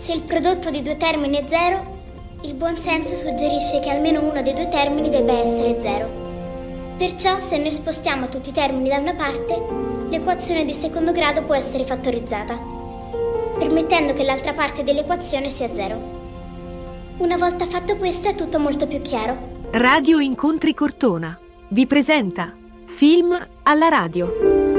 Se il prodotto di due termini è 0, il buon senso suggerisce che almeno uno dei due termini debba essere 0. Perciò, se noi spostiamo tutti i termini da una parte, l'equazione di secondo grado può essere fattorizzata, permettendo che l'altra parte dell'equazione sia 0. Una volta fatto questo è tutto molto più chiaro. Radio Incontri Cortona vi presenta Film alla radio.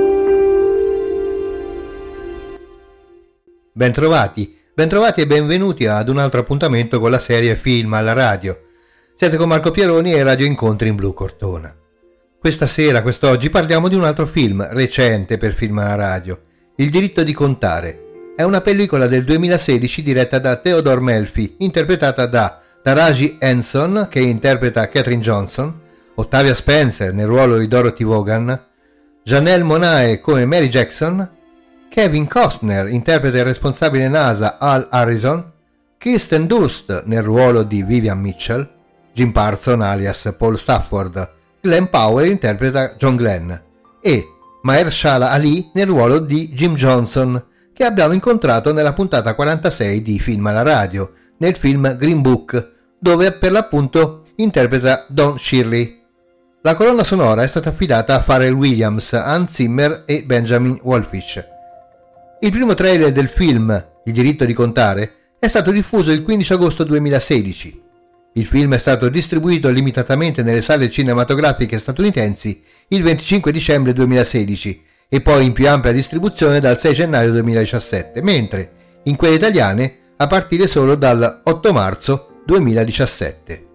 Bentrovati e benvenuti ad un altro appuntamento con la serie Film alla radio. Siete con Marco Pieroni e Radio Incontri in Blu Cortona. Quest'oggi parliamo di un altro film recente per Film alla radio, Il diritto di contare. È una pellicola del 2016 diretta da Theodore Melfi, interpretata da Taraji Henson, che interpreta Katherine Johnson, Ottavia Spencer nel ruolo di Dorothy Vaughan, Janelle Monáe come Mary Jackson, Kevin Costner interpreta il responsabile NASA Al Harrison, Kirsten Dunst nel ruolo di Vivian Mitchell, Jim Parsons alias Paul Stafford, Glenn Powell interpreta John Glenn e Mahershala Ali nel ruolo di Jim Johnson, che abbiamo incontrato nella puntata 46 di Film alla radio, nel film Green Book, dove per l'appunto interpreta Don Shirley. La colonna sonora è stata affidata a Pharrell Williams, Hans Zimmer e Benjamin Wallfisch. Il primo trailer del film, Il diritto di contare, è stato diffuso il 15 agosto 2016. Il film è stato distribuito limitatamente nelle sale cinematografiche statunitensi il 25 dicembre 2016 e poi in più ampia distribuzione dal 6 gennaio 2017, mentre in quelle italiane a partire solo dal 8 marzo 2017.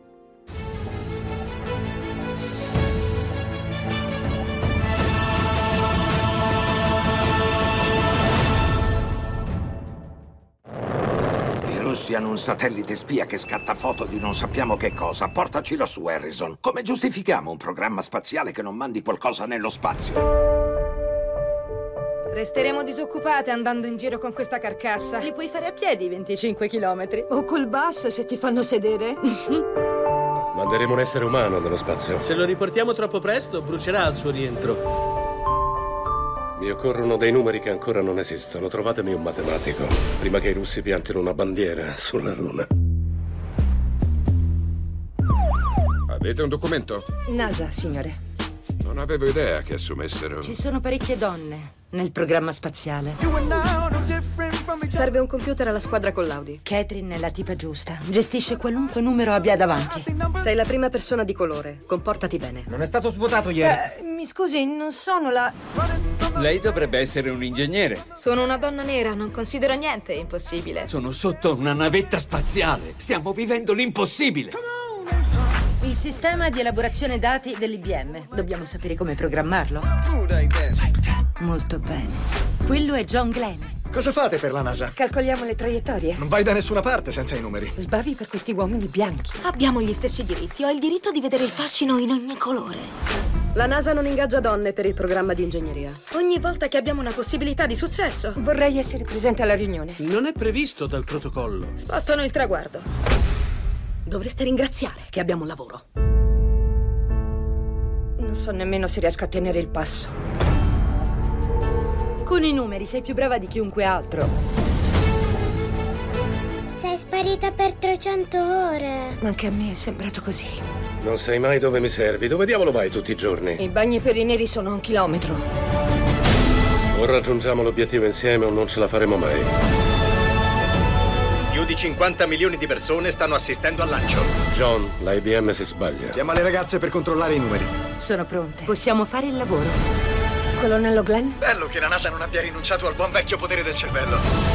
Hanno un satellite spia che scatta foto di non sappiamo che cosa. Portacelo su, Harrison. Come giustifichiamo un programma spaziale che non mandi qualcosa nello spazio? Resteremo disoccupate andando in giro con questa carcassa. Li puoi fare a piedi 25 chilometri. O col bus se ti fanno sedere. Manderemo un essere umano nello spazio. Se lo riportiamo troppo presto, brucerà al suo rientro. Mi occorrono dei numeri che ancora non esistono. Trovatemi un matematico, prima che i russi piantino una bandiera sulla Luna. Avete un documento? NASA, signore. Non avevo idea che assumessero. Ci sono parecchie donne nel programma spaziale. Serve un computer alla squadra con l'Audi. Catherine è la tipa giusta. Gestisce qualunque numero abbia davanti. Sei la prima persona di colore. Comportati bene. Non è stato svuotato ieri. Mi scusi, non sono la... Lei dovrebbe essere un ingegnere. Sono una donna nera, non considero niente impossibile. Sono sotto una navetta spaziale. Stiamo vivendo l'impossibile. Il sistema di elaborazione dati dell'IBM. Dobbiamo sapere come programmarlo. Molto bene. Quello è John Glenn. Cosa fate per la NASA? Calcoliamo le traiettorie. Non vai da nessuna parte senza i numeri. Sbavi per questi uomini bianchi. Abbiamo gli stessi diritti. Ho il diritto di vedere il fascino in ogni colore. La NASA non ingaggia donne per il programma di ingegneria. Ogni volta che abbiamo una possibilità di successo, vorrei essere presente alla riunione. Non è previsto dal protocollo. Spostano il traguardo. Dovreste ringraziare che abbiamo un lavoro. Non so nemmeno se riesco a tenere il passo. Con i numeri sei più brava di chiunque altro. Sei sparita per 300 ore. Anche a me è sembrato così. Non sai mai dove mi servi. Dove diavolo vai tutti i giorni? I bagni per i neri sono a 1 chilometro. O raggiungiamo l'obiettivo insieme o non ce la faremo mai. Più di 50 milioni di persone stanno assistendo al lancio. John, la IBM si sbaglia. Chiama le ragazze per controllare i numeri. Sono pronte. Possiamo fare il lavoro. Colonnello Glenn? Bello che la NASA non abbia rinunciato al buon vecchio potere del cervello.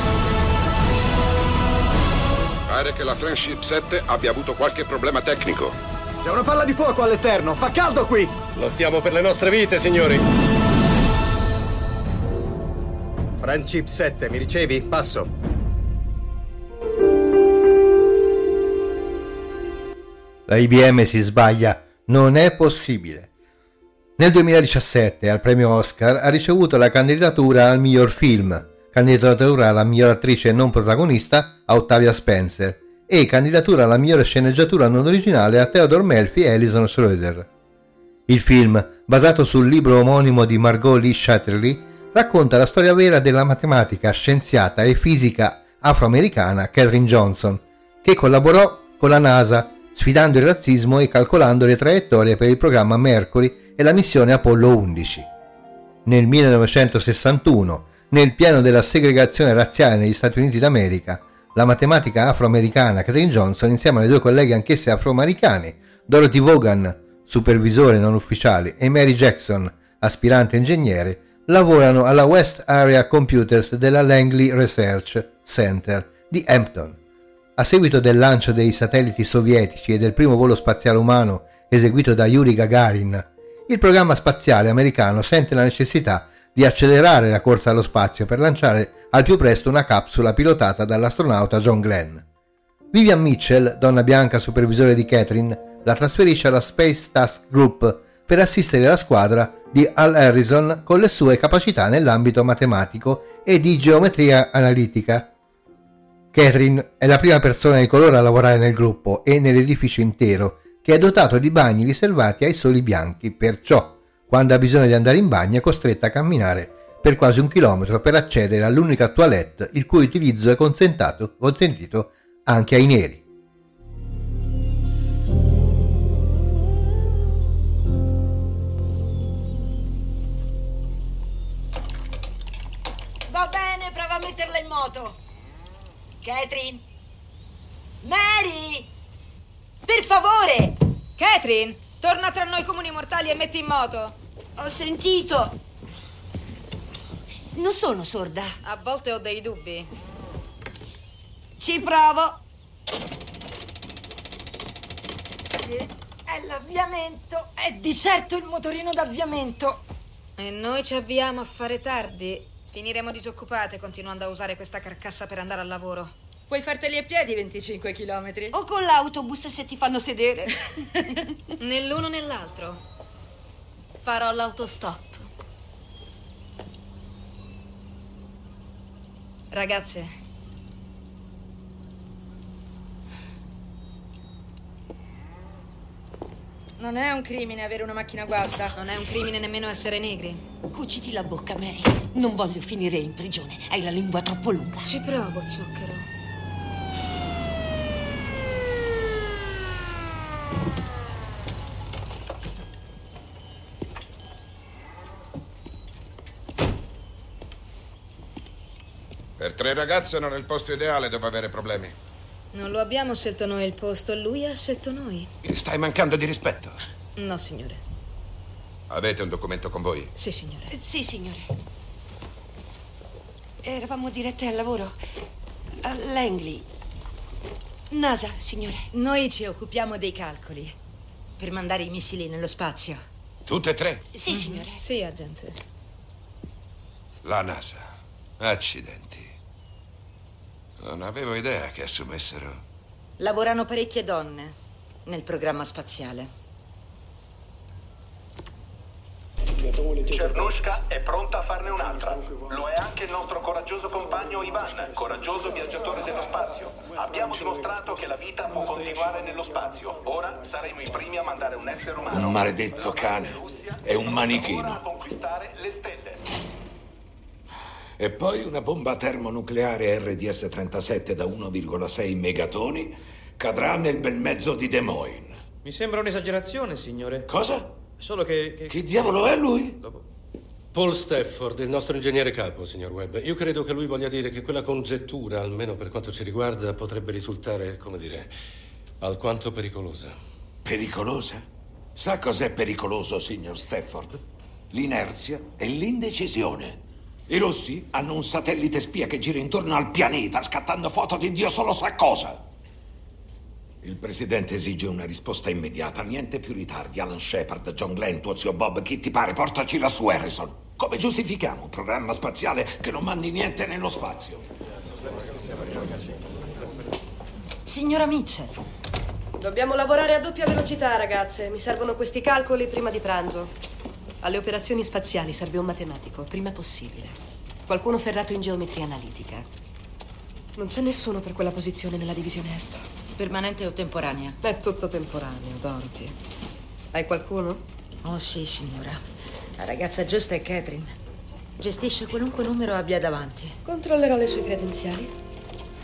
Pare che la Friendship 7 abbia avuto qualche problema tecnico. C'è una palla di fuoco all'esterno. Fa caldo qui. Lottiamo per le nostre vite, signori. Friendship 7, mi ricevi? Passo. La IBM si sbaglia, non è possibile. Nel 2017 al premio Oscar ha ricevuto la candidatura al miglior film, candidatura alla miglior attrice non protagonista a Ottavia Spencer e candidatura alla migliore sceneggiatura non originale a Theodore Melfi e Alison Schroeder. Il film, basato sul libro omonimo di Margot Lee Shetterly, racconta la storia vera della matematica, scienziata e fisica afroamericana Katherine Johnson, che collaborò con la NASA sfidando il razzismo e calcolando le traiettorie per il programma Mercury e la missione Apollo 11. Nel 1961, nel pieno della segregazione razziale negli Stati Uniti d'America, la matematica afroamericana Katherine Johnson, insieme alle due colleghe anch'esse afroamericane, Dorothy Vaughan, supervisore non ufficiale, e Mary Jackson, aspirante ingegnere, lavorano alla West Area Computers della Langley Research Center di Hampton. A seguito del lancio dei satelliti sovietici e del primo volo spaziale umano eseguito da Yuri Gagarin, il programma spaziale americano sente la necessità di accelerare la corsa allo spazio per lanciare al più presto una capsula pilotata dall'astronauta John Glenn. Vivian Mitchell, donna bianca supervisore di Katherine, la trasferisce alla Space Task Group per assistere la squadra di Al Harrison con le sue capacità nell'ambito matematico e di geometria analitica. Katherine è la prima persona di colore a lavorare nel gruppo e nell'edificio intero, che è dotato di bagni riservati ai soli bianchi, perciò quando ha bisogno di andare in bagno è costretta a camminare per quasi 1 chilometro per accedere all'unica toilette il cui utilizzo è consentito anche ai neri. Va bene, prova a metterla in moto. Katherine? Mary! Per favore! Katherine, torna tra noi comuni mortali e metti in moto. Ho sentito. Non sono sorda. A volte ho dei dubbi. Ci provo. Sì, è l'avviamento. È di certo il motorino d'avviamento. E noi ci avviamo a fare tardi. Finiremo disoccupate continuando a usare questa carcassa per andare al lavoro. Puoi farteli a piedi 25 chilometri. O con l'autobus se ti fanno sedere. Né l'uno né l'altro. Farò l'autostop. Ragazze. Non è un crimine avere una macchina guasta. Non è un crimine nemmeno essere negri. Cuciti la bocca, Mary. Non voglio finire in prigione. Hai la lingua troppo lunga. Ci provo, zucchero. Per 3 ragazze non è il posto ideale dopo avere problemi. Non lo abbiamo scelto noi il posto, lui ha scelto noi. Gli stai mancando di rispetto. No, signore. Avete un documento con voi? Sì, signore. Sì, signore. Eravamo dirette al lavoro. A Langley. NASA, signore. Noi ci occupiamo dei calcoli per mandare i missili nello spazio. Tutte e 3? Sì, signore. Sì, agente. La NASA. Accidenti. Non avevo idea che assumessero. Lavorano parecchie donne nel programma spaziale. Cernusca è pronta a farne un'altra. Lo è anche il nostro coraggioso compagno Ivan, coraggioso viaggiatore dello spazio. Abbiamo dimostrato che la vita può continuare nello spazio. Ora saremo i primi a mandare un essere umano. Un maledetto cane. È un manichino. A conquistare le stelle. E poi una bomba termonucleare RDS-37 da 1,6 megatoni cadrà nel bel mezzo di Des Moines. Mi sembra un'esagerazione, signore. Cosa? Solo che... Che diavolo è lui? Paul Stafford, il nostro ingegnere capo, signor Webb. Io credo che lui voglia dire che quella congettura, almeno per quanto ci riguarda, potrebbe risultare, come dire, alquanto pericolosa. Pericolosa? Sa cos'è pericoloso, signor Stafford? L'inerzia e l'indecisione. I russi hanno un satellite spia che gira intorno al pianeta, scattando foto di Dio solo sa cosa. Il presidente esige una risposta immediata, niente più ritardi. Alan Shepard, John Glenn, tuo zio Bob, chi ti pare, portaci lassù, Harrison. Come giustifichiamo un programma spaziale che non mandi niente nello spazio? Signora Mitchell. Dobbiamo lavorare a doppia velocità, ragazze. Mi servono questi calcoli prima di pranzo. Alle operazioni spaziali serve un matematico, prima possibile. Qualcuno ferrato in geometria analitica. Non c'è nessuno per quella posizione nella divisione est. Permanente o temporanea? È tutto temporaneo, Dorothy. Hai qualcuno? Oh sì, signora. La ragazza giusta è Katherine. Gestisce qualunque numero abbia davanti. Controllerò le sue credenziali.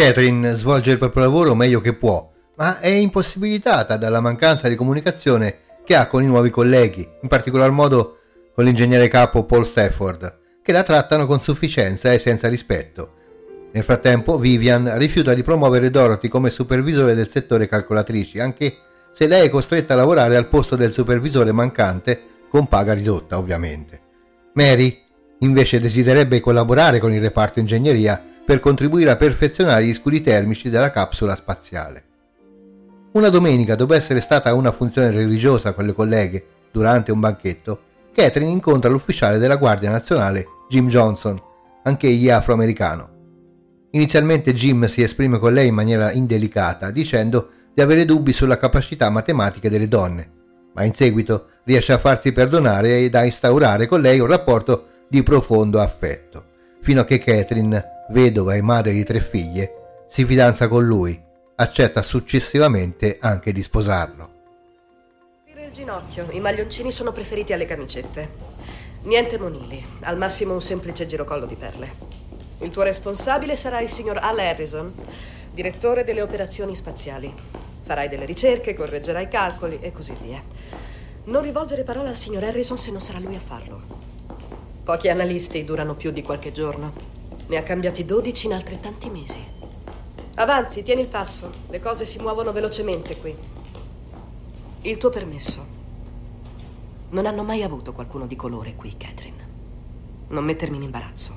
Catherine svolge il proprio lavoro meglio che può, ma è impossibilitata dalla mancanza di comunicazione che ha con i nuovi colleghi, in particolar modo con l'ingegnere capo Paul Stafford, che la trattano con sufficienza e senza rispetto. Nel frattempo Vivian rifiuta di promuovere Dorothy come supervisore del settore calcolatrici, anche se lei è costretta a lavorare al posto del supervisore mancante, con paga ridotta ovviamente. Mary invece desidererebbe collaborare con il reparto ingegneria per contribuire a perfezionare gli scudi termici della capsula spaziale. Una domenica, dopo essere stata a una funzione religiosa con le colleghe durante un banchetto, Catherine incontra l'ufficiale della Guardia Nazionale, Jim Johnson, anch'egli afroamericano. Inizialmente Jim si esprime con lei in maniera indelicata, dicendo di avere dubbi sulla capacità matematica delle donne, ma in seguito riesce a farsi perdonare ed a instaurare con lei un rapporto di profondo affetto, fino a che Catherine, vedova e madre di 3 figlie, si fidanza con lui, accetta successivamente anche di sposarlo. Per il ginocchio, i maglioncini sono preferiti alle camicette. Niente monili, al massimo un semplice girocollo di perle. Il tuo responsabile sarà il signor Al Harrison, direttore delle operazioni spaziali. Farai delle ricerche, correggerai i calcoli e così via. Non rivolgere parola al signor Harrison se non sarà lui a farlo. Pochi analisti durano più di qualche giorno. Ne ha cambiati 12 in altrettanti mesi. Avanti, tieni il passo. Le cose si muovono velocemente qui. Il tuo permesso. Non hanno mai avuto qualcuno di colore qui, Catherine. Non mettermi in imbarazzo.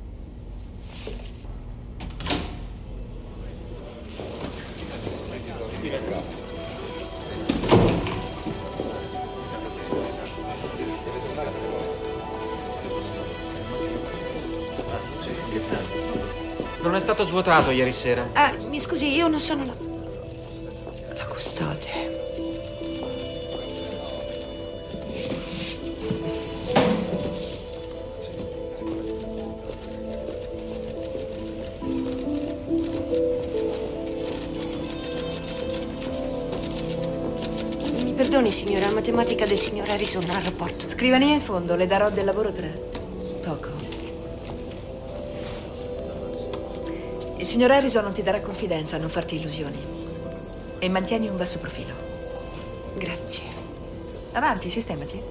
Non è stato svuotato ieri sera. Ah, mi scusi, io non sono la custode. Mi perdoni, signora, matematica del signor Harrison al rapporto. Scrivania in fondo, le darò del lavoro 3. Poco. Il signor Harrison non ti darà confidenza, non farti illusioni. E mantieni un basso profilo. Grazie. Avanti, sistemati.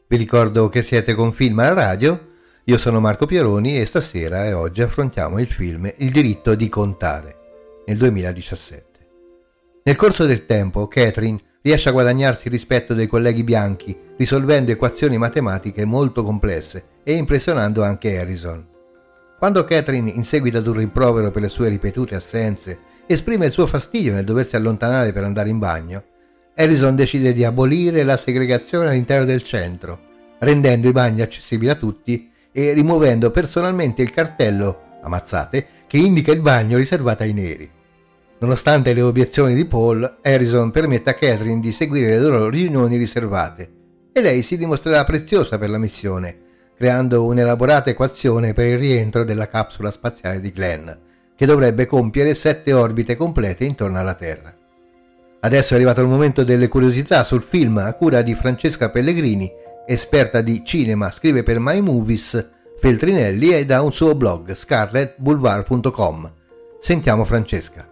Vi ricordo che siete con Film alla radio, io sono Marco Pieroni e stasera e oggi affrontiamo il film Il diritto di contare, nel 2017. Nel corso del tempo, Catherine riesce a guadagnarsi il rispetto dei colleghi bianchi, risolvendo equazioni matematiche molto complesse e impressionando anche Harrison. Quando Catherine, in seguito ad un rimprovero per le sue ripetute assenze, esprime il suo fastidio nel doversi allontanare per andare in bagno, Harrison decide di abolire la segregazione all'interno del centro, rendendo i bagni accessibili a tutti e rimuovendo personalmente il cartello, ammazzate, che indica il bagno riservato ai neri. Nonostante le obiezioni di Paul, Harrison permette a Catherine di seguire le loro riunioni riservate e lei si dimostrerà preziosa per la missione, creando un'elaborata equazione per il rientro della capsula spaziale di Glenn, che dovrebbe compiere 7 orbite complete intorno alla Terra. Adesso è arrivato il momento delle curiosità sul film a cura di Francesca Pellegrini, esperta di cinema, scrive per My Movies, Feltrinelli e da un suo blog scarletboulevard.com. Sentiamo Francesca.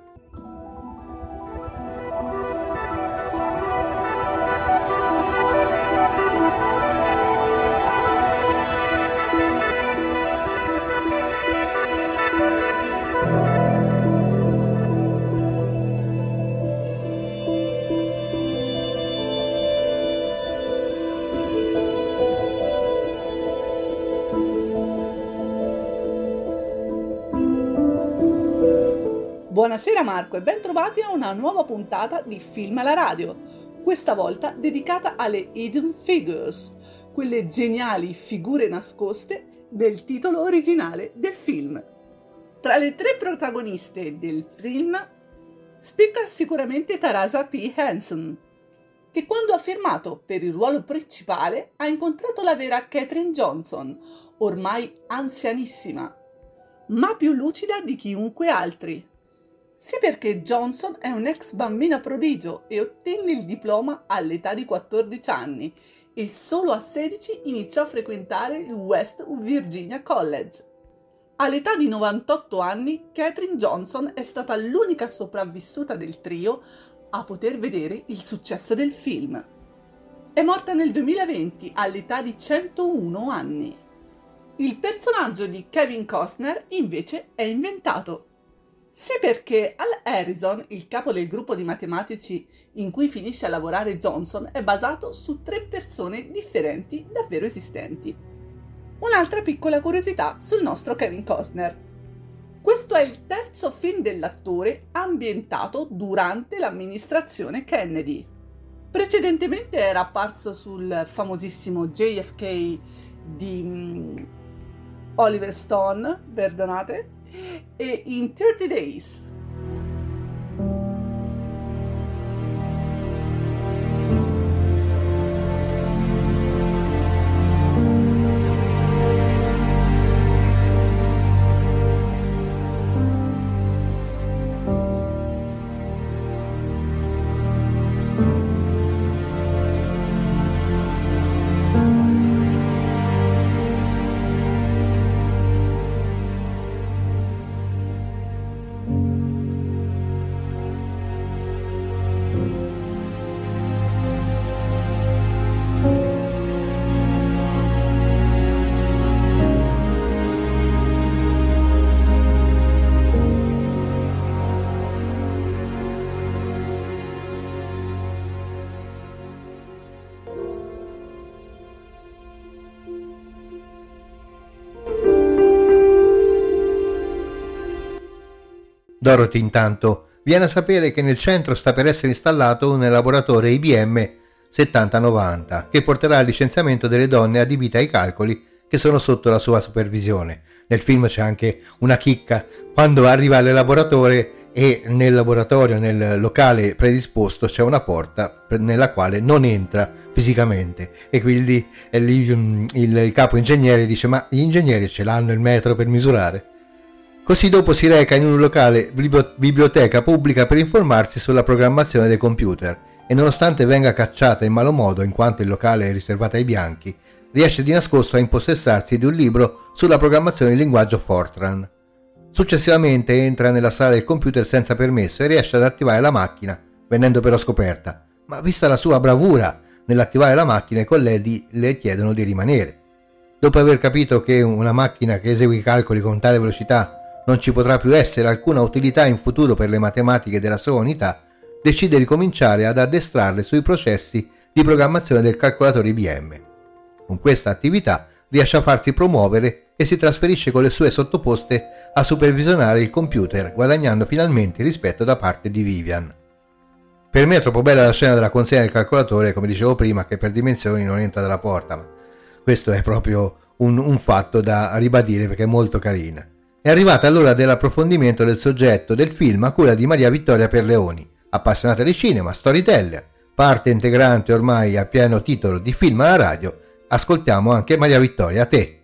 Buonasera Marco e ben trovati a una nuova puntata di Film alla radio, questa volta dedicata alle Hidden Figures, quelle geniali figure nascoste del titolo originale del film. Tra le 3 protagoniste del film spicca sicuramente Taraji P. Henson, che quando ha firmato per il ruolo principale ha incontrato la vera Katherine Johnson, ormai anzianissima, ma più lucida di chiunque altri. Sì, perché Johnson è un'ex bambina prodigio e ottenne il diploma all'età di 14 anni e solo a 16 iniziò a frequentare il West Virginia College. All'età di 98 anni, Katherine Johnson è stata l'unica sopravvissuta del trio a poter vedere il successo del film. È morta nel 2020 all'età di 101 anni. Il personaggio di Kevin Costner invece è inventato. Sì, perché Al Harrison, il capo del gruppo di matematici in cui finisce a lavorare Johnson, è basato su 3 persone differenti davvero esistenti. Un'altra piccola curiosità sul nostro Kevin Costner. Questo è il 3° film dell'attore ambientato durante l'amministrazione Kennedy. Precedentemente era apparso sul famosissimo JFK di Oliver Stone, perdonate, e in 30 Days. Dorothy intanto viene a sapere che nel centro sta per essere installato un elaboratore IBM 7090 che porterà al licenziamento delle donne adibite ai calcoli che sono sotto la sua supervisione. Nel film c'è anche una chicca: quando arriva all'elaboratore e nel laboratorio, nel locale predisposto, c'è una porta nella quale non entra fisicamente e quindi il capo ingegnere dice: ma gli ingegneri ce l'hanno il metro per misurare? Così dopo si reca in un locale biblioteca pubblica per informarsi sulla programmazione dei computer e, nonostante venga cacciata in malo modo in quanto il locale è riservato ai bianchi, riesce di nascosto a impossessarsi di un libro sulla programmazione in linguaggio Fortran. Successivamente entra nella sala del computer senza permesso e riesce ad attivare la macchina, venendo però scoperta. Ma vista la sua bravura, Nell'attivare la macchina i colleghi le chiedono di rimanere. Dopo aver capito che una macchina che esegue i calcoli con tale velocità non ci potrà più essere alcuna utilità in futuro per le matematiche della sua unità, decide di cominciare ad addestrarle sui processi di programmazione del calcolatore IBM. Con questa attività riesce a farsi promuovere e si trasferisce con le sue sottoposte a supervisionare il computer, guadagnando finalmente il rispetto da parte di Vivian. Per me è troppo bella la scena della consegna del calcolatore, come dicevo prima, che per dimensioni non entra dalla porta, ma questo è proprio un fatto da ribadire perché è molto carina. È arrivata l'ora dell'approfondimento del soggetto del film a cura di Maria Vittoria Perleoni, appassionata di cinema, storyteller, parte integrante ormai a pieno titolo di Film alla Radio. Ascoltiamo anche Maria Vittoria, a te.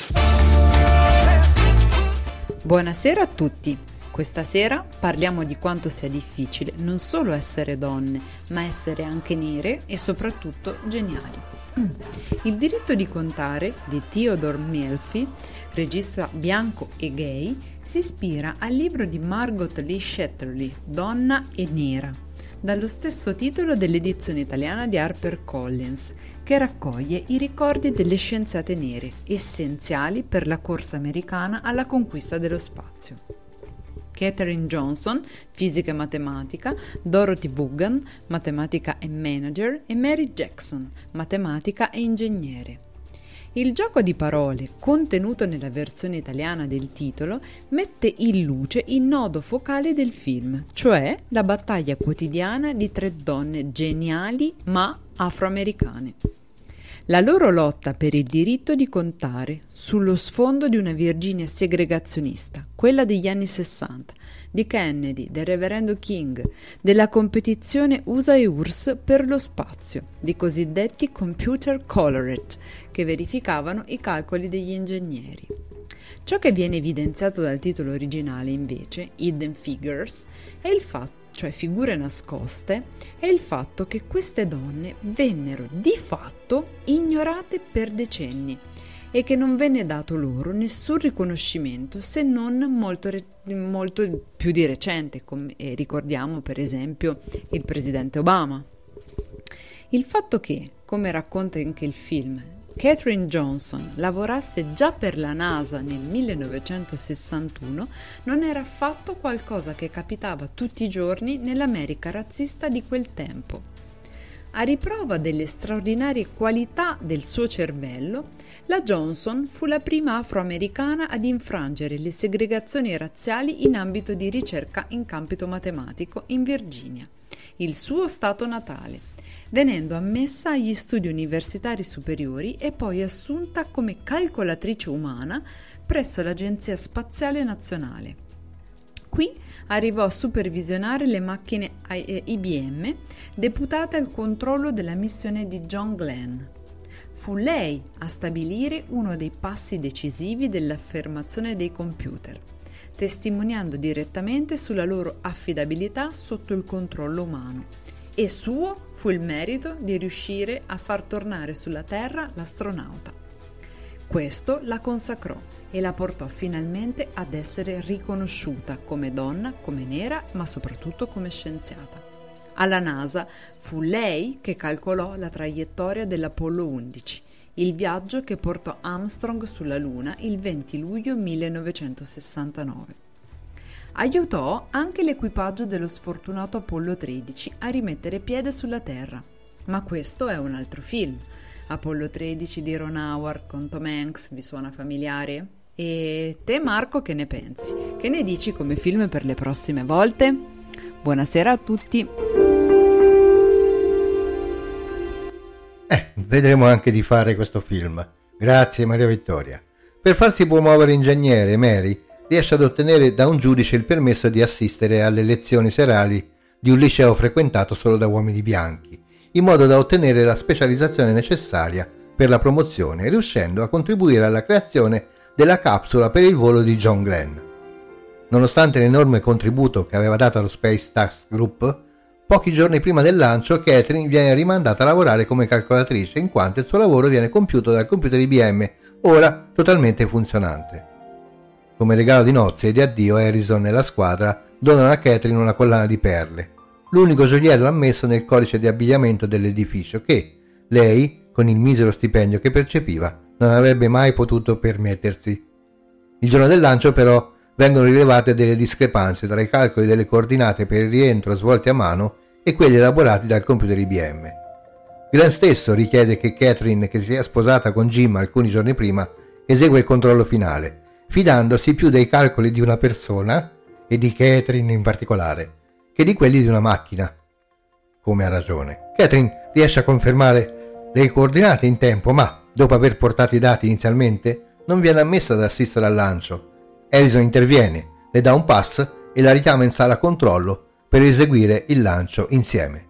Buonasera a tutti. Questa sera parliamo di quanto sia difficile non solo essere donne, ma essere anche nere e soprattutto geniali. Il diritto di contare di Theodore Melfi, regista bianco e gay, si ispira al libro di Margot Lee Shetterly, Donna e nera, dallo stesso titolo dell'edizione italiana di HarperCollins, che raccoglie i ricordi delle scienziate nere, essenziali per la corsa americana alla conquista dello spazio. Katherine Johnson, fisica e matematica, Dorothy Vaughan, matematica e manager, e Mary Jackson, matematica e ingegnere. Il gioco di parole, contenuto nella versione italiana del titolo, mette in luce il nodo focale del film, cioè la battaglia quotidiana di 3 donne geniali ma afroamericane. La loro lotta per il diritto di contare sullo sfondo di una Virginia segregazionista, quella degli anni 60, di Kennedy, del reverendo King, della competizione USA e URSS per lo spazio, di cosiddetti computer colored, che verificavano i calcoli degli ingegneri. Ciò che viene evidenziato dal titolo originale, invece, Hidden Figures, è il fatto, cioè figure nascoste, è il fatto che queste donne vennero di fatto ignorate per decenni e che non venne dato loro nessun riconoscimento se non molto più di recente, come ricordiamo per esempio il presidente Obama. Il fatto che, come racconta anche il film, Katherine Johnson lavorasse già per la NASA nel 1961 non era affatto qualcosa che capitava tutti i giorni nell'America razzista di quel tempo. A riprova delle straordinarie qualità del suo cervello, la Johnson fu la prima afroamericana ad infrangere le segregazioni razziali in ambito di ricerca in campo matematico in Virginia, il suo stato natale, venendo ammessa agli studi universitari superiori e poi assunta come calcolatrice umana presso l'Agenzia Spaziale Nazionale. Qui arrivò a supervisionare le macchine IBM deputate al controllo della missione di John Glenn. Fu lei a stabilire uno dei passi decisivi dell'affermazione dei computer, testimoniando direttamente sulla loro affidabilità sotto il controllo umano. E suo fu il merito di riuscire a far tornare sulla Terra l'astronauta. Questo la consacrò e la portò finalmente ad essere riconosciuta come donna, come nera, ma soprattutto come scienziata. Alla NASA fu lei che calcolò la traiettoria dell'Apollo 11, il viaggio che portò Armstrong sulla Luna il 20 luglio 1969. Aiutò anche l'equipaggio dello sfortunato Apollo 13 a rimettere piede sulla Terra. Ma questo è un altro film. Apollo 13 di Ron Howard con Tom Hanks, vi suona familiare? E te, Marco, che ne pensi? Che ne dici come film per le prossime volte? Buonasera a tutti! Vedremo anche di fare questo film. Grazie Maria Vittoria. Per farsi promuovere ingegnere, Mary riesce ad ottenere da un giudice il permesso di assistere alle lezioni serali di un liceo frequentato solo da uomini bianchi, in modo da ottenere la specializzazione necessaria per la promozione, riuscendo a contribuire alla creazione della capsula per il volo di John Glenn. Nonostante l'enorme contributo che aveva dato allo Space Task Group, pochi giorni prima del lancio Katherine viene rimandata a lavorare come calcolatrice, in quanto il suo lavoro viene compiuto dal computer IBM, ora totalmente funzionante. Come regalo di nozze e di addio, Harrison e la squadra donano a Katherine una collana di perle, l'unico gioiello ammesso nel codice di abbigliamento dell'edificio che, Lei, con il misero stipendio che percepiva, non avrebbe mai potuto permettersi. Il giorno del lancio, però, vengono rilevate delle discrepanze tra i calcoli delle coordinate per il rientro svolti a mano e quelli elaborati dal computer IBM. Grant stesso richiede che Catherine, che si è sposata con Jim alcuni giorni prima, esegua il controllo finale, fidandosi più dei calcoli di una persona, e di Catherine in particolare, che di quelli di una macchina. Come ha ragione. Catherine riesce a confermare le coordinate in tempo, ma, dopo aver portato i dati inizialmente, non viene ammessa ad assistere al lancio. Harrison interviene, le dà un pass e la richiama in sala controllo per eseguire il lancio insieme.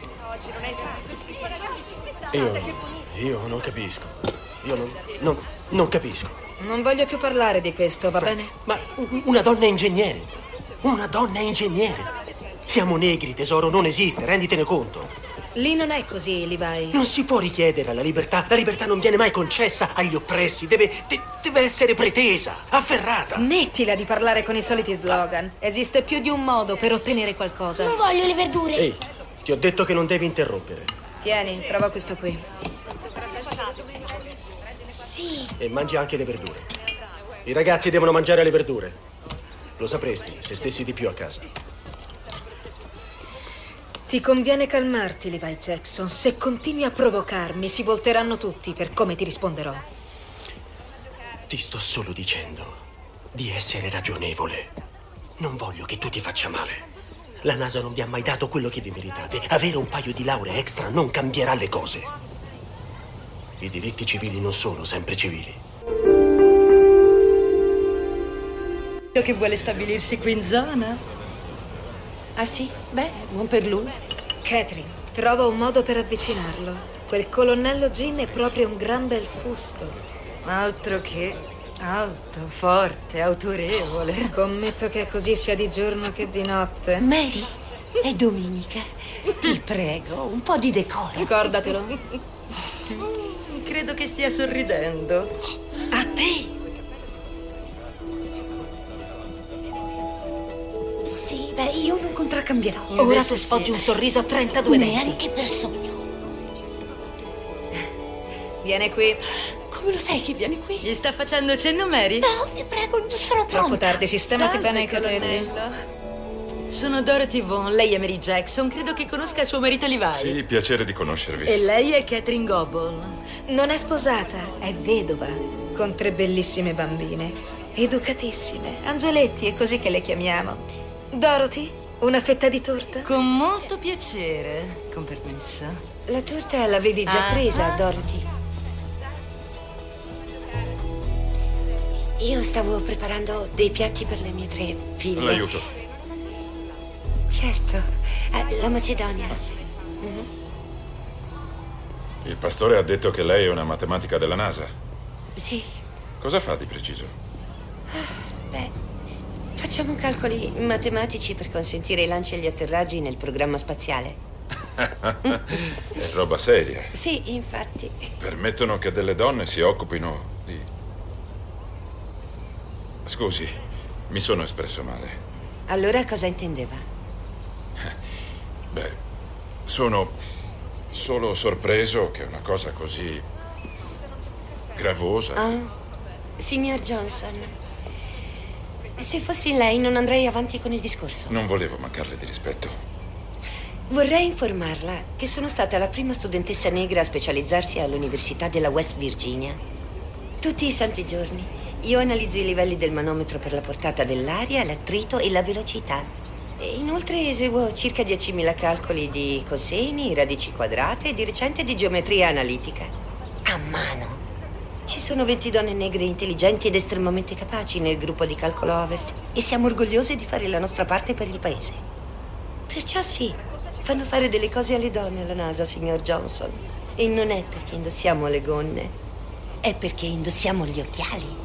Io non capisco. Io non capisco. Non voglio più parlare di questo, va bene? Ma una donna ingegnere. Una donna ingegnere. Siamo negri, tesoro, non esiste, renditene conto. Lì non è così, Levi. Non si può richiedere la libertà. La libertà non viene mai concessa agli oppressi. Deve essere pretesa, afferrata. Smettila di parlare con i soliti slogan. Esiste più di un modo per ottenere qualcosa. Non voglio le verdure. Ehi, ti ho detto che non devi interrompere. Tieni, prova questo qui. Sì. E mangi anche le verdure. I ragazzi devono mangiare le verdure. Lo sapresti se stessi di più a casa. Ti conviene calmarti, Levi Jackson. Se continui a provocarmi, si volteranno tutti per come ti risponderò. Ti sto solo dicendo di essere ragionevole. Non voglio che tu ti faccia male. La NASA non vi ha mai dato quello che vi meritate. Avere un paio di lauree extra non cambierà le cose. I diritti civili non sono sempre civili. Che vuole stabilirsi qui in zona? Ah sì? Beh, buon per lui. Catherine, trova un modo per avvicinarlo. Quel colonnello Jim è proprio un gran bel fusto. Altro che alto, forte, autorevole. Scommetto che è così sia di giorno che di notte. Mary, è domenica. Ti prego, un po' di decoro. Scordatelo. Credo che stia sorridendo. A te? Sì, beh, io non contraccambierò. Ora tu sfoggi un sorriso a 32 denti. Neanche per sogno. Viene qui. Come lo sai che viene qui? Gli sta facendo cenno, Mary? No, vi prego, non sono pronta. Troppo tardi, sistemati Salve, bene i capelli. colonnello. Sono Dorothy Vaughan, lei è Mary Jackson. Credo che conosca suo marito Levi. Sì, piacere di conoscervi. E lei è Catherine Goble. Non è sposata, è vedova, con 3 bellissime bambine, educatissime, angeletti, è così che le chiamiamo. Dorothy, una fetta di torta? Con molto piacere, con permesso. La torta l'avevi già presa, Dorothy. Io stavo preparando dei piatti per le mie 3 figlie. L'aiuto. Certo, la Macedonia. Il pastore ha detto che lei è una matematica della NASA. Sì. Cosa fa di preciso? Beh, facciamo calcoli matematici per consentire i lanci e gli atterraggi nel programma spaziale. È roba seria. Sì, infatti. Permettono che delle donne si occupino di... Scusi, mi sono espresso male. Allora cosa intendeva? Beh, sono solo sorpreso che una cosa così gravosa... Oh, signor Johnson, se fossi lei non andrei avanti con il discorso. Non volevo mancarle di rispetto. Vorrei informarla che sono stata la prima studentessa negra a specializzarsi all'Università della West Virginia. Tutti i santi giorni io analizzo i livelli del manometro per la portata dell'aria, l'attrito e la velocità. E inoltre eseguo circa 10.000 calcoli di coseni, radici quadrate e di recente di geometria analitica. A mano. Ci sono 20 donne negre intelligenti ed estremamente capaci nel gruppo di calcolo Ovest e siamo orgogliose di fare la nostra parte per il paese. Perciò sì, fanno fare delle cose alle donne alla NASA, signor Johnson. E non è perché indossiamo le gonne, è perché indossiamo gli occhiali.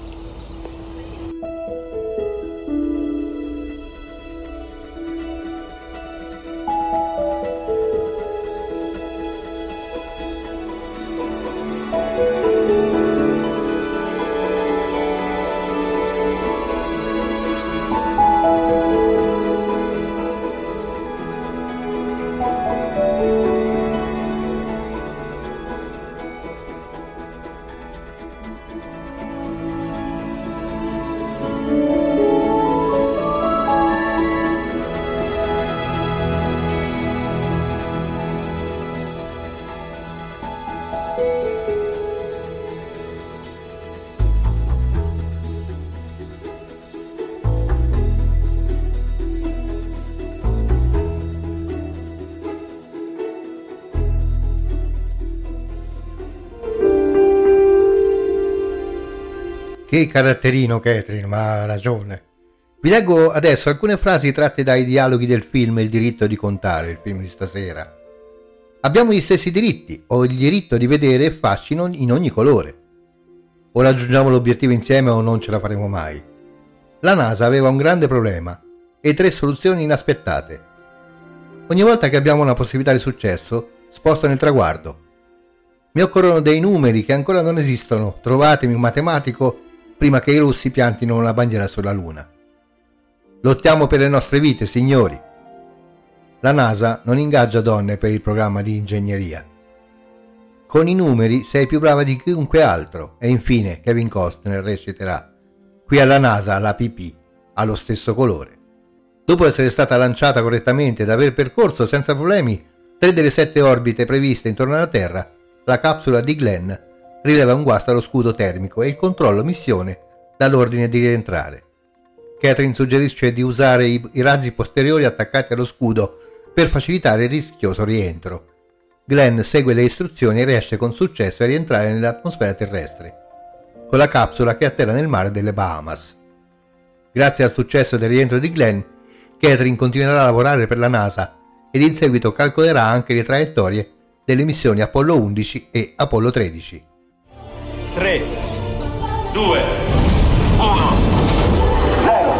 Che caratterino, Catherine, ma ha ragione. Vi leggo adesso alcune frasi tratte dai dialoghi del film Il diritto di contare, il film di stasera. Abbiamo gli stessi diritti, ho il diritto di vedere fascino in ogni colore. O raggiungiamo l'obiettivo insieme o non ce la faremo mai. La NASA aveva un grande problema e 3 soluzioni inaspettate. Ogni volta che abbiamo una possibilità di successo, spostano il traguardo. Mi occorrono dei numeri che ancora non esistono, trovatemi un matematico prima che i russi piantino una bandiera sulla Luna. Lottiamo per le nostre vite, signori. La NASA non ingaggia donne per il programma di ingegneria. Con i numeri sei più brava di chiunque altro. E infine Kevin Costner reciterà: qui alla NASA la pipì ha lo stesso colore. Dopo essere stata lanciata correttamente ed aver percorso senza problemi 3 delle 7 orbite previste intorno alla Terra, la capsula di Glenn rileva un guasto allo scudo termico e il controllo missione dà l'ordine di rientrare. Catherine suggerisce di usare i razzi posteriori attaccati allo scudo per facilitare il rischioso rientro. Glenn segue le istruzioni e riesce con successo a rientrare nell'atmosfera terrestre, con la capsula che atterra nel mare delle Bahamas. Grazie al successo del rientro di Glenn, Catherine continuerà a lavorare per la NASA ed in seguito calcolerà anche le traiettorie delle missioni Apollo 11 e Apollo 13. 3, 2, 1, 0.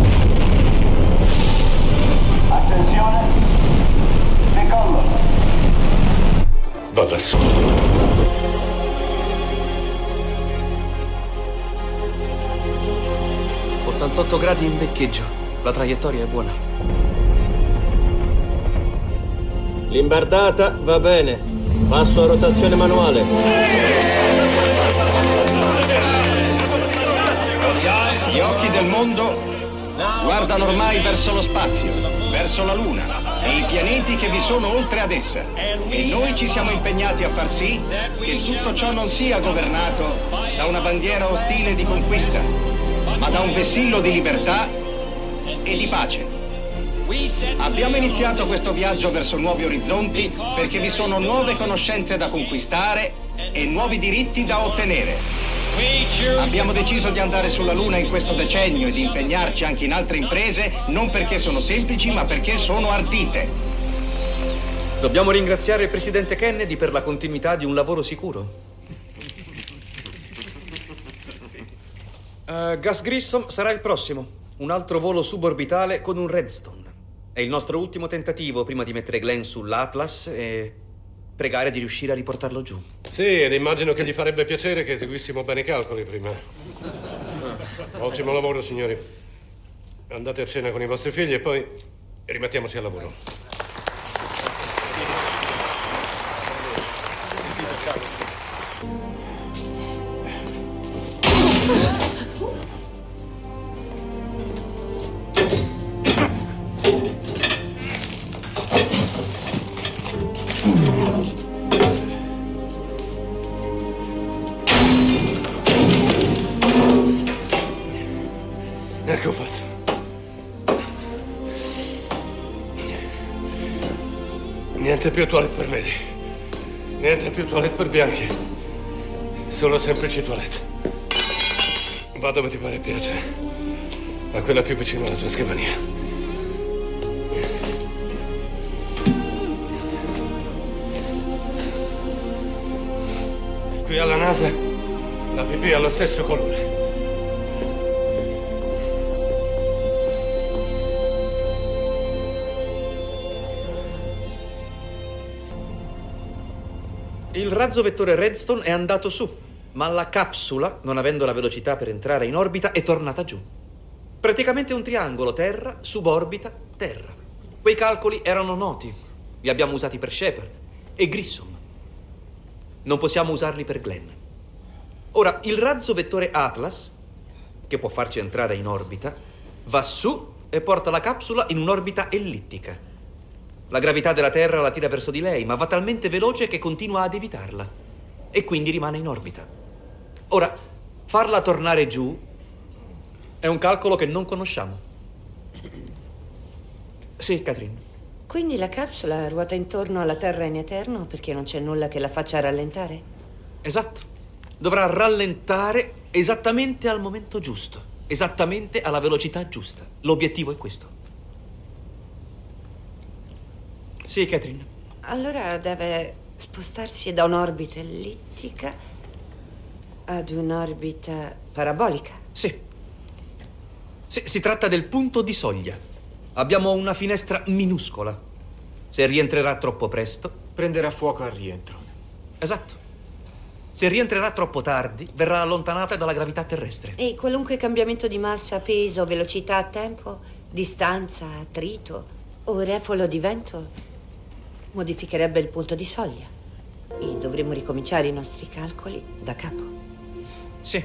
Accensione. Decollo. Va lassù. 88 gradi in beccheggio. La traiettoria è buona. L'imbardata va bene. Passo a rotazione manuale. Gli occhi del mondo guardano ormai verso lo spazio, verso la Luna e i pianeti che vi sono oltre ad essa. E noi ci siamo impegnati a far sì che tutto ciò non sia governato da una bandiera ostile di conquista, ma da un vessillo di libertà e di pace. Abbiamo iniziato questo viaggio verso nuovi orizzonti perché vi sono nuove conoscenze da conquistare e nuovi diritti da ottenere. Abbiamo deciso di andare sulla Luna in questo decennio e di impegnarci anche in altre imprese, non perché sono semplici, ma perché sono ardite. Dobbiamo ringraziare il presidente Kennedy per la continuità di un lavoro sicuro. Gus Grissom sarà il prossimo. Un altro volo suborbitale con un Redstone. È il nostro ultimo tentativo prima di mettere Glenn sull'Atlas e pregare di riuscire a riportarlo giù. Sì, ed immagino che gli farebbe piacere che eseguissimo bene i calcoli prima. Ottimo lavoro, signori. Andate a cena con i vostri figli e poi rimettiamoci al lavoro. Ecco fatto. Niente più toilette per neri. Niente più toilette per bianchi. Solo semplici toilette. Va dove ti pare piace. A quella più vicina alla tua scrivania. Qui alla NASA la pipì ha lo stesso colore. Il razzo vettore Redstone è andato su, ma la capsula, non avendo la velocità per entrare in orbita, è tornata giù. Praticamente un triangolo terra, suborbita, terra. Quei calcoli erano noti. Li abbiamo usati per Shepard e Grissom. Non possiamo usarli per Glenn. Ora, il razzo vettore Atlas, che può farci entrare in orbita, va su e porta la capsula in un'orbita ellittica. La gravità della Terra la tira verso di lei, ma va talmente veloce che continua ad evitarla. E quindi rimane in orbita. Ora, farla tornare giù è un calcolo che non conosciamo. Sì, Catherine. Quindi la capsula ruota intorno alla Terra in eterno perché non c'è nulla che la faccia rallentare? Esatto. Dovrà rallentare esattamente al momento giusto, esattamente alla velocità giusta. L'obiettivo è questo. Sì, Catherine. Allora deve spostarsi da un'orbita ellittica ad un'orbita parabolica. Sì. Si tratta del punto di soglia. Abbiamo una finestra minuscola. Se rientrerà troppo presto, prenderà fuoco al rientro. Esatto. Se rientrerà troppo tardi, verrà allontanata dalla gravità terrestre. E qualunque cambiamento di massa, peso, velocità, tempo, distanza, attrito o refolo di vento modificherebbe il punto di soglia. E dovremmo ricominciare i nostri calcoli da capo. Sì.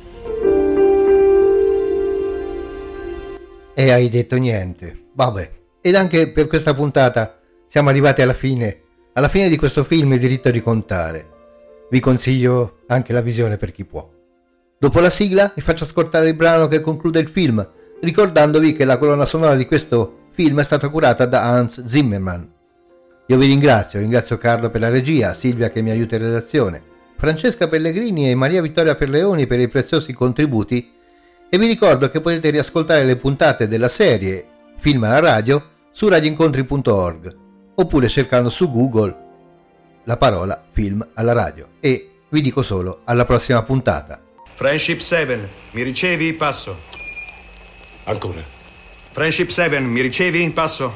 E hai detto niente. Vabbè. Ed anche per questa puntata siamo arrivati alla fine di questo film Il diritto di contare. Vi consiglio anche la visione per chi può. Dopo la sigla vi faccio ascoltare il brano che conclude il film, ricordandovi che la colonna sonora di questo film è stata curata da Hans Zimmermann. Io vi ringrazio Carlo per la regia, Silvia che mi aiuta in redazione, Francesca Pellegrini e Maria Vittoria Perleoni per i preziosi contributi e vi ricordo che potete riascoltare le puntate della serie Film alla radio su radioincontri.org oppure cercando su Google la parola film alla radio. E vi dico solo alla prossima puntata. Friendship 7, mi ricevi? Passo. Ancora. Friendship 7, mi ricevi? Passo.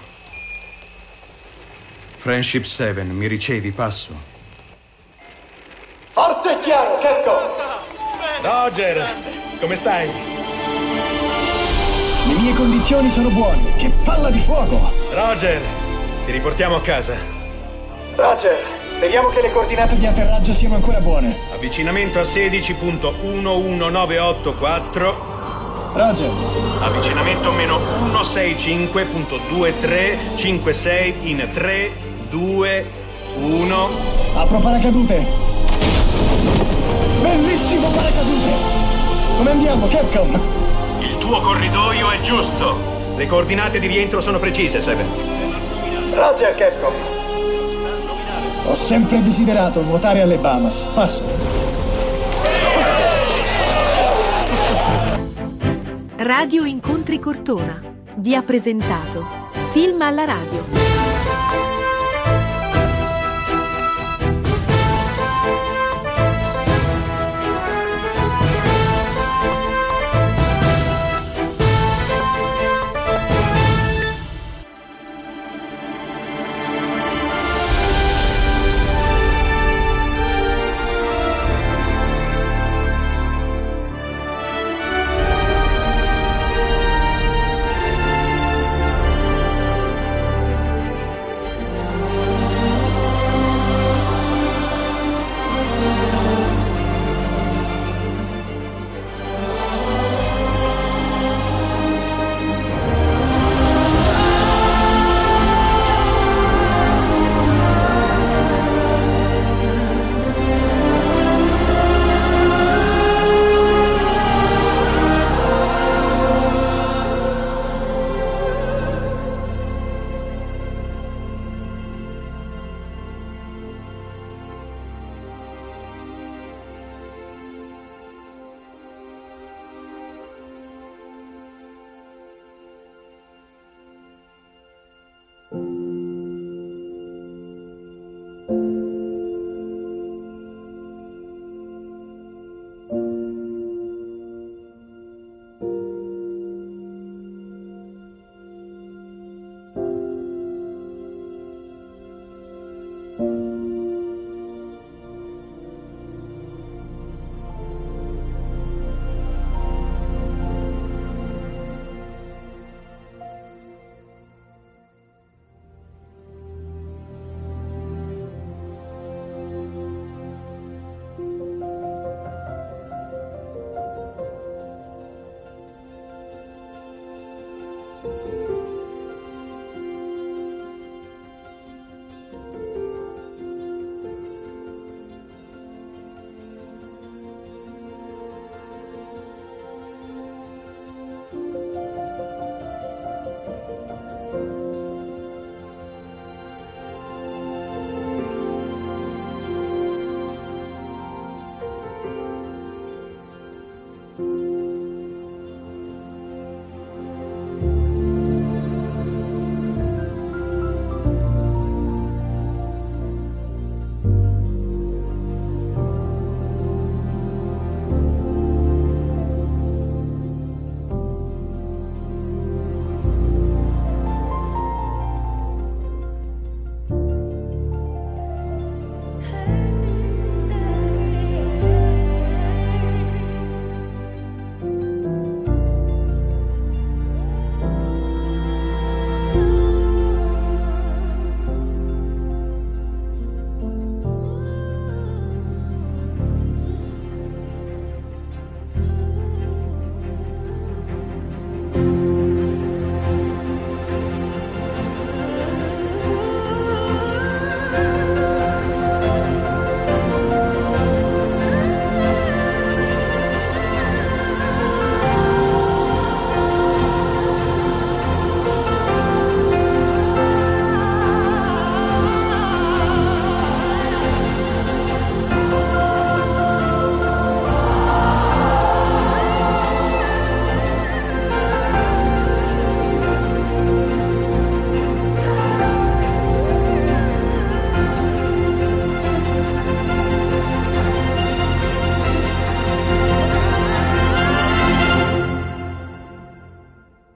Friendship 7, mi ricevi? Passo. Forte e chiaro, Capcom! Roger, come stai? Le mie condizioni sono buone. Che palla di fuoco! Roger, ti riportiamo a casa. Roger, speriamo che le coordinate di atterraggio siano ancora buone. Avvicinamento a 16.11984. Roger. Avvicinamento meno 165.2356 in 3, 2, 1. Apro paracadute. Bellissimo paracadute! Come andiamo, Capcom? Il tuo corridoio è giusto. Le coordinate di rientro sono precise, Seven. Roger, Capcom. Ho sempre desiderato nuotare alle Bahamas. Passo. Radio Incontri Cortona vi ha presentato Film alla radio.